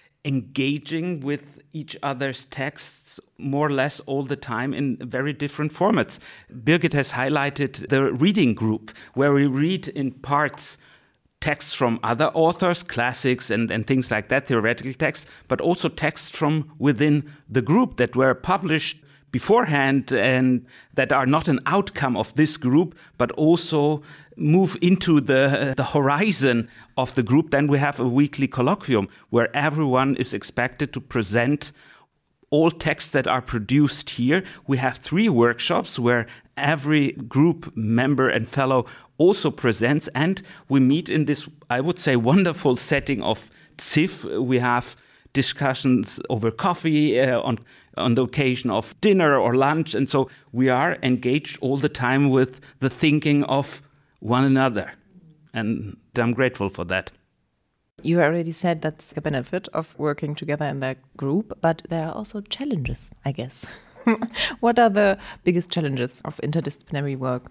[SPEAKER 5] engaging with each other's texts more or less all the time in very different formats. Birgit has highlighted the reading group, where we read in parts texts from other authors, classics and things like that, theoretical texts, but also texts from within the group that were published beforehand and that are not an outcome of this group, but also move into the horizon of the group. Then we have a weekly colloquium where everyone is expected to present all texts that are produced here. We have 3 workshops where every group member and fellow also presents, and we meet in this, I would say, wonderful setting of ZIF. We have discussions over coffee on the occasion of dinner or lunch, and so we are engaged all the time with the thinking of one another, and I'm grateful for that.
[SPEAKER 2] You already said that's a benefit of working together in that group, but there are also challenges, I guess. What are the biggest challenges of interdisciplinary work?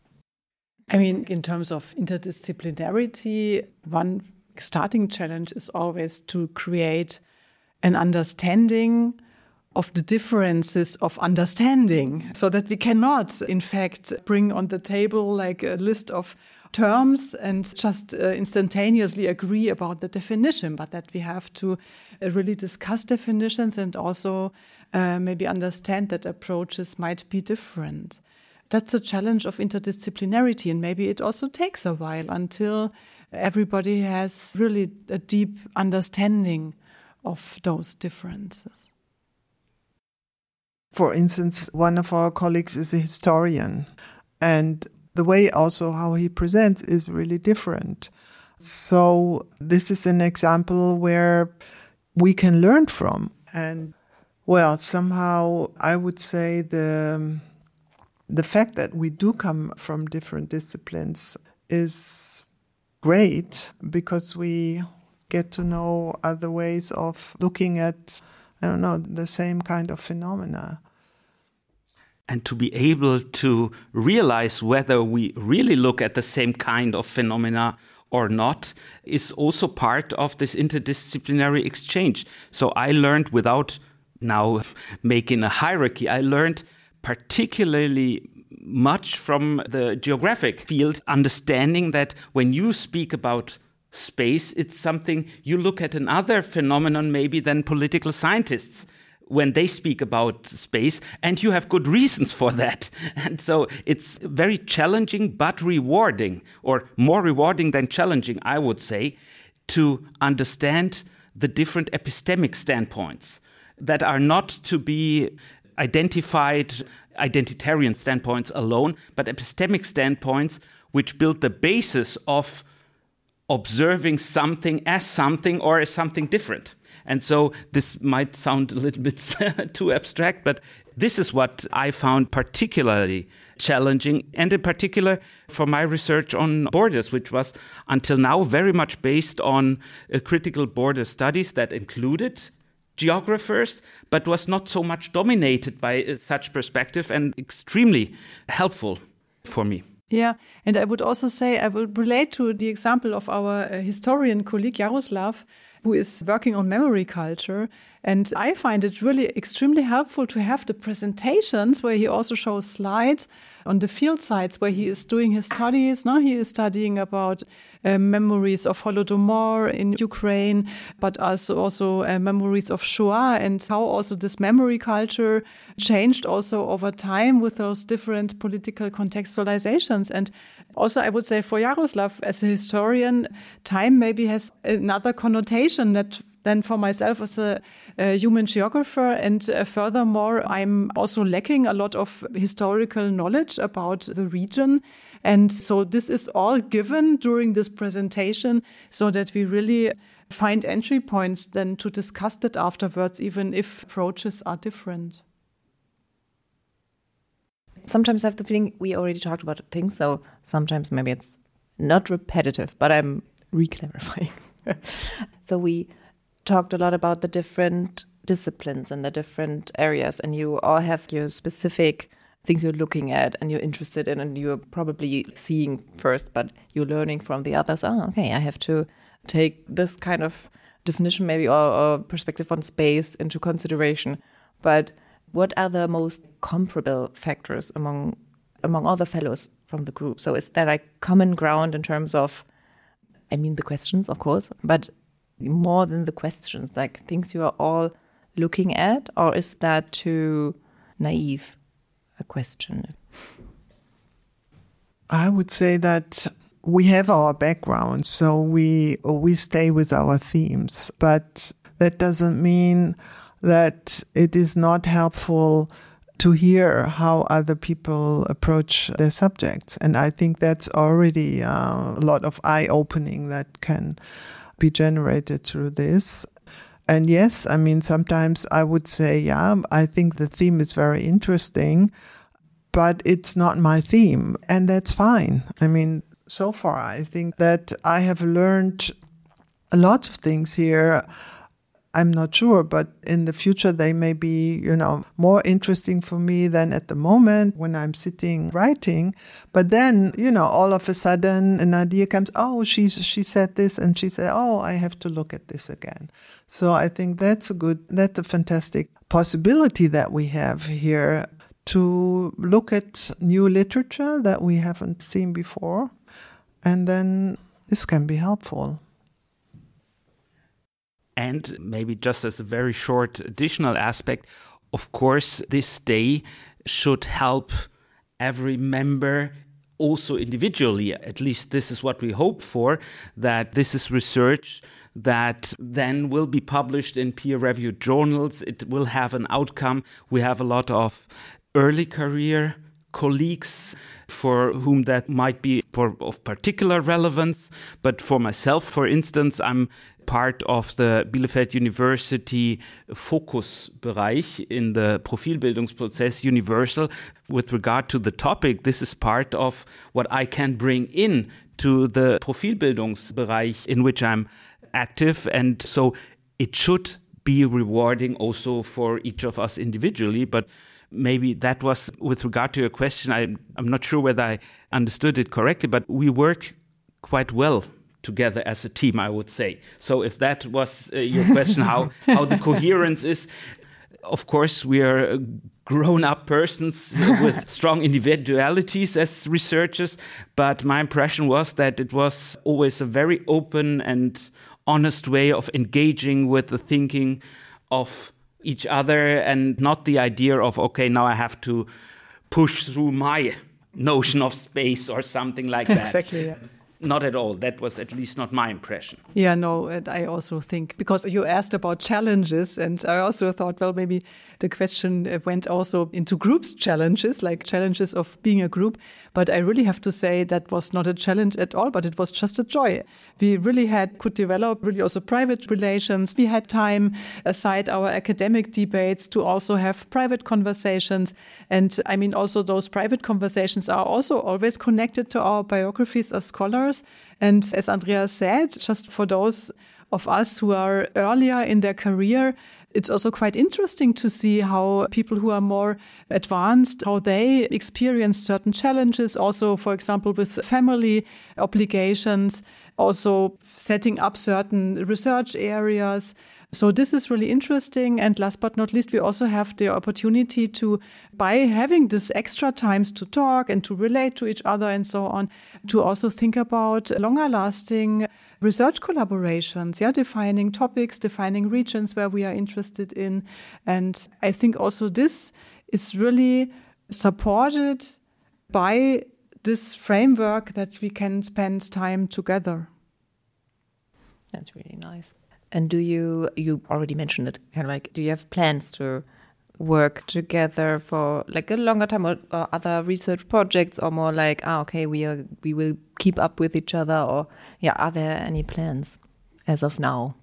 [SPEAKER 3] I mean, in terms of interdisciplinarity, one starting challenge is always to create an understanding of the differences of understanding, so that we cannot, in fact, bring on the table like a list of terms and just instantaneously agree about the definition, but that we have to really discuss definitions and also maybe understand that approaches might be different. That's a challenge of interdisciplinarity, and maybe it also takes a while until everybody has really a deep understanding of those differences.
[SPEAKER 4] For instance, one of our colleagues is a historian, and the way also how he presents is really different. So this is an example where we can learn from. And well, somehow I would say the fact that we do come from different disciplines is great, because we get to know other ways of looking at, the same kind of phenomena.
[SPEAKER 5] and to be able to realize whether we really look at the same kind of phenomena or not is also part of this interdisciplinary exchange. So I learned, without now making a hierarchy, I learned particularly much from the geographic field, understanding that when you speak about space, it's something you look at another phenomenon maybe than political scientists when they speak about space, and you have good reasons for that. And so it's very challenging but rewarding, or more rewarding than challenging, I would say, to understand the different epistemic standpoints that are not to be identified identitarian standpoints alone, but epistemic standpoints which build the basis of observing something or as something different. And so this might sound a little bit too abstract, but this is what I found particularly challenging, and in particular for my research on borders, which was until now very much based on critical border studies that included geographers, but was not so much dominated by such perspective, and extremely helpful for me.
[SPEAKER 3] Yeah, and I would also say, I will relate to the example of our historian colleague Jaroslav, who is working on memory culture. And I find it really extremely helpful to have the presentations where he also shows slides on the field sites where he is doing his studies. Now he is studying about memories of Holodomor in Ukraine, but also memories of Shoah, and how also this memory culture changed also over time with those different political contextualizations. And also, I would say for Jaroslav, as a historian, time maybe has another connotation than for myself as a human geographer. And furthermore, I'm also lacking a lot of historical knowledge about the region. And so this is all given during this presentation so that we really find entry points then to discuss it afterwards, even if approaches are different.
[SPEAKER 2] Sometimes I have the feeling we already talked about things, so sometimes maybe it's not repetitive, but I'm re-clarifying. So we talked a lot about the different disciplines and the different areas, and you all have your specific things you're looking at and you're interested in, and you're probably seeing first, but you're learning from the others. Oh, okay, I have to take this kind of definition maybe or perspective on space into consideration. But what are the most comparable factors among all the fellows from the group? So is there like common ground in terms of, I mean, the questions, of course, but more than the questions, like things you are all looking at, or is that too naive a question?
[SPEAKER 4] I would say that we have our background, so we stay with our themes, but that doesn't mean that it is not helpful to hear how other people approach their subjects. And I think that's already a lot of eye-opening that can be generated through this. And yes, I mean, sometimes I would say, yeah, I think the theme is very interesting, but it's not my theme. And that's fine. I mean, so far, I think that I have learned a lot of things here. I'm not sure, but in the future, they may be, more interesting for me than at the moment when I'm sitting writing. But then, all of a sudden an idea comes, oh, she said this, and she said, oh, I have to look at this again. So I think that's a fantastic possibility that we have here to look at new literature that we haven't seen before. And then this can be helpful.
[SPEAKER 5] And maybe just as a very short additional aspect, of course, this day should help every member also individually. At least this is what we hope for, that this is research that then will be published in peer-reviewed journals. It will have an outcome. We have a lot of early career colleagues for whom that might be of particular relevance. But for myself, for instance, I'm part of the Bielefeld University Fokusbereich in the Profilbildungsprozess Universal. With regard to the topic, this is part of what I can bring in to the Profilbildungsbereich in which I'm active. And so it should be rewarding also for each of us individually. But maybe that was with regard to your question. I'm not sure whether I understood it correctly, but we work quite well together as a team, I would say. So if that was your question, how the coherence is, of course, we are grown-up persons with strong individualities as researchers, but my impression was that it was always a very open and honest way of engaging with the thinking of each other, and not the idea of, okay, now I have to push through my notion of space or something like that.
[SPEAKER 3] Exactly, yeah.
[SPEAKER 5] Not at all. That was at least not my impression.
[SPEAKER 3] Yeah, no, and I also think, because you asked about challenges, and I also thought, well, maybe the question went also into groups challenges, like challenges of being a group. But I really have to say that was not a challenge at all, but it was just a joy. We really could develop really also private relations. We had time aside our academic debates to also have private conversations. And I mean, also those private conversations are also always connected to our biographies as scholars. And as Andreas said, just for those of us who are earlier in their career, it's also quite interesting to see how people who are more advanced, how they experience certain challenges, also, for example, with family obligations, also setting up certain research areas. So this is really interesting. And last but not least, we also have the opportunity to, by having this extra times to talk and to relate to each other and so on, to also think about longer lasting research collaborations, defining topics, defining regions where we are interested in. And I think also this is really supported by this framework that we can spend time together.
[SPEAKER 2] That's really nice. And you already mentioned it, kind of like, do you have plans to work together for like a longer time, or other research projects, or more like, okay, we will keep up with each other, or are there any plans as of now?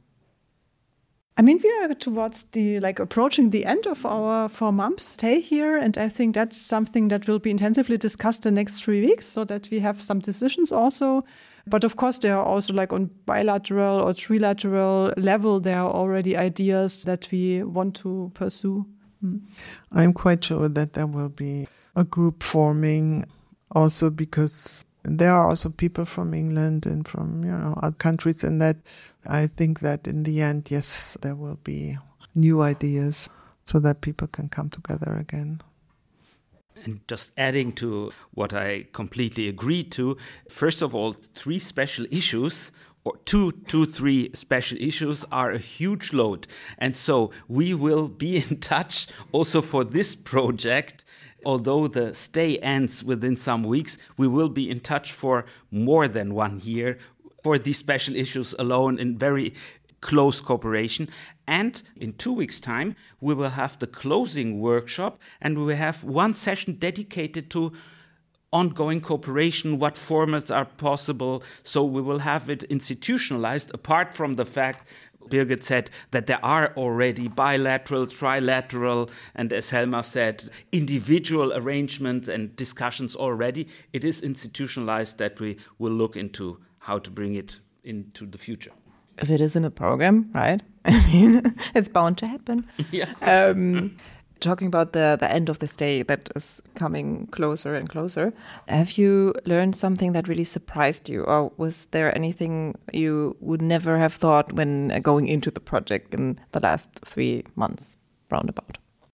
[SPEAKER 3] I mean, we are towards approaching the end of our 4 months stay here, and I think that's something that will be intensively discussed the next 3 weeks, so that we have some decisions also. But of course, there are also on bilateral or trilateral level, there are already ideas that we want to pursue.
[SPEAKER 4] I'm quite sure that there will be a group forming, also because there are also people from England and from, other countries, and that I think that in the end, yes, there will be new ideas so that people can come together again.
[SPEAKER 5] And just adding to what I completely agree to, first of all, 3 special issues, or 3 special issues are a huge load. And so we will be in touch also for this project. Although the stay ends within some weeks, we will be in touch for more than 1 year for these special issues alone, in very close cooperation. And in 2 weeks' time, we will have the closing workshop, and we will have 1 session dedicated to ongoing cooperation, what formats are possible. So we will have it institutionalized, apart from the fact, Birgit said, that there are already bilateral, trilateral, and as Helma said, individual arrangements and discussions already. It is institutionalized that we will look into how to bring it into the future.
[SPEAKER 2] If it is in a program, right? I mean, it's bound to happen.
[SPEAKER 5] Yeah.
[SPEAKER 2] Talking about the end of the stay that is coming closer and closer, have you learned something that really surprised you? Or was there anything you would never have thought when going into the project in the last 3 months, roundabout?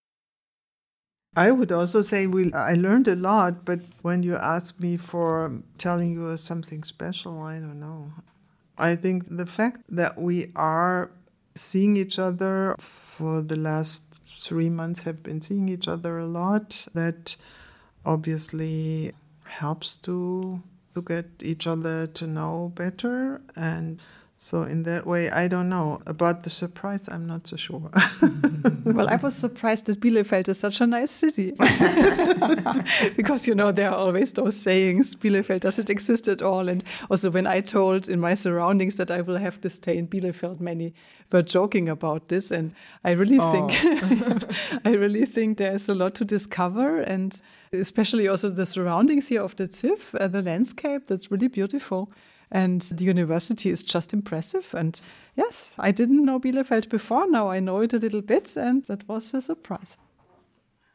[SPEAKER 4] I would also say I learned a lot, but when you ask me for telling you something special, I don't know. I think the fact that we are seeing each other for the last 3 months, have been seeing each other a lot, that obviously helps to get each other to know better. And so in that way, I don't know. About the surprise, I'm not so sure.
[SPEAKER 3] Well, I was surprised that Bielefeld is such a nice city. Because, there are always those sayings, Bielefeld doesn't exist at all. And also when I told in my surroundings that I will have to stay in Bielefeld, many were joking about this. And I really think there's a lot to discover. And especially also the surroundings here of the ZIF, the landscape, that's really beautiful. And the university is just impressive. And yes, I didn't know Bielefeld before. Now I know it a little bit, and that was a surprise.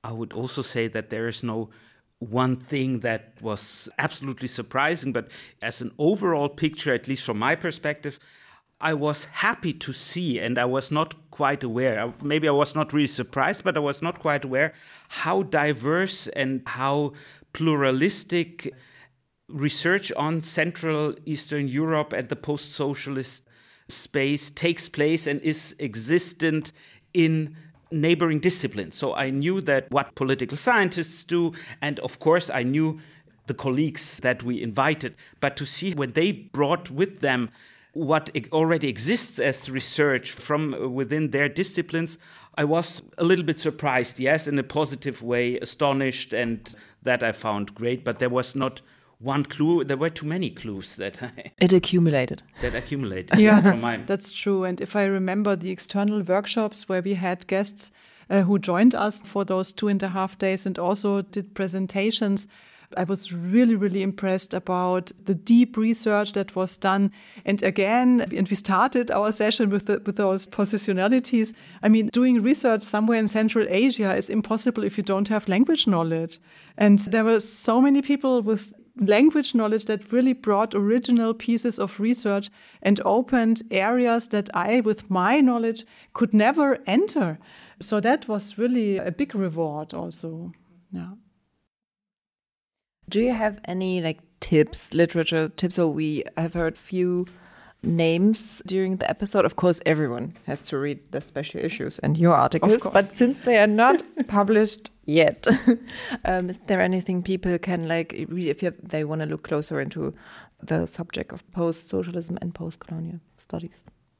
[SPEAKER 5] I would also say that there is no one thing that was absolutely surprising, but as an overall picture, at least from my perspective, I was happy to see, and I was not quite aware, maybe I was not really surprised, but I was not quite aware how diverse and how pluralistic research on Central Eastern Europe and the post-socialist space takes place and is existent in neighboring disciplines. So I knew that what political scientists do, and of course I knew the colleagues that we invited, but to see when they brought with them what already exists as research from within their disciplines, I was a little bit surprised, yes, in a positive way, astonished, and that I found great, but there was not one clue. There were too many clues that
[SPEAKER 2] it accumulated.
[SPEAKER 3] Yeah, that's true. And if I remember the external workshops where we had guests who joined us for those 2.5 days and also did presentations, I was really, really impressed about the deep research that was done. And again, and we started our session with those positionalities. I mean, doing research somewhere in Central Asia is impossible if you don't have language knowledge. And there were so many people with language knowledge that really brought original pieces of research and opened areas that I, with my knowledge, could never enter. So that was really a big reward also. Yeah.
[SPEAKER 2] Do you have any tips, literature tips? So we have heard few names during the episode. Of course, everyone has to read the special issues and your articles, but since they are not published yet, is there anything people can read if they want to look closer into the subject of post-socialism and post-colonial studies?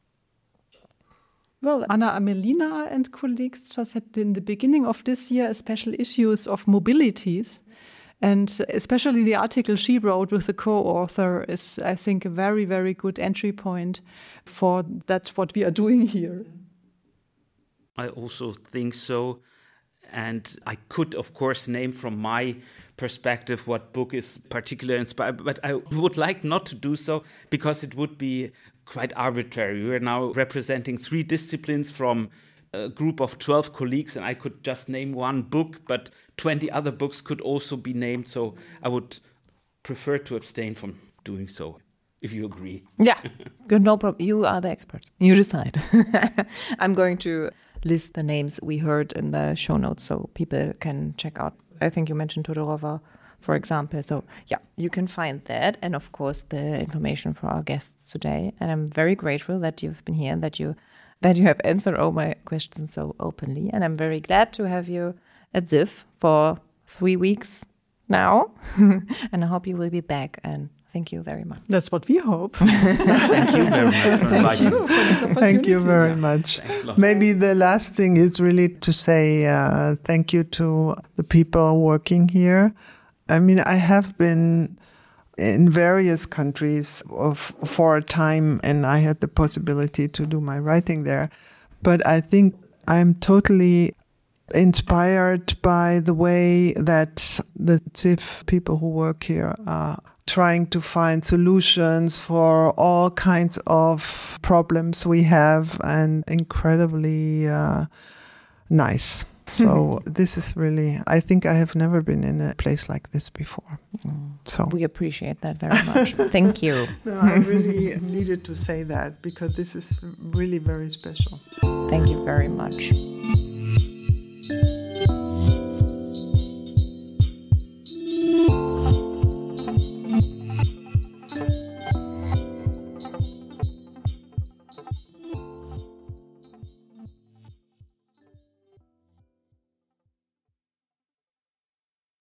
[SPEAKER 3] Well, Anna Amelina and colleagues just had in the beginning of this year a special issues of mobilities. And especially the article she wrote with the co-author is, I think, a very, very good entry point for that's what we are doing here.
[SPEAKER 5] I also think so. And I could, of course, name from my perspective what book is particularly inspired, but I would like not to do so because it would be quite arbitrary. We are now representing 3 disciplines from a group of 12 colleagues, and I could just name one book, but 20 other books could also be named. So I would prefer to abstain from doing so, if you agree.
[SPEAKER 2] Yeah, good, no problem. You are the expert. You decide. I'm going to list the names we heard in the show notes so people can check out. I think you mentioned Todorova, for example. So yeah, you can find that. And of course, the information for our guests today. And I'm very grateful that you've been here and that you have answered all my questions so openly. And I'm very glad to have you at ZIF for 3 weeks now. And I hope you will be back. And thank you very much.
[SPEAKER 3] That's what we hope.
[SPEAKER 5] Thank you very much for inviting me.
[SPEAKER 4] Thank you very much. Maybe the last thing is really to say thank you to the people working here. I mean, I have been in various countries for a time, and I had the possibility to do my writing there. But I think I'm totally inspired by the way that the ZIF people who work here are trying to find solutions for all kinds of problems we have, and incredibly nice. So this is really, I think I have never been in a place like this before. So
[SPEAKER 2] we appreciate that very much. Thank you.
[SPEAKER 4] No, I really needed to say that because this is really very special.
[SPEAKER 2] Thank you very much.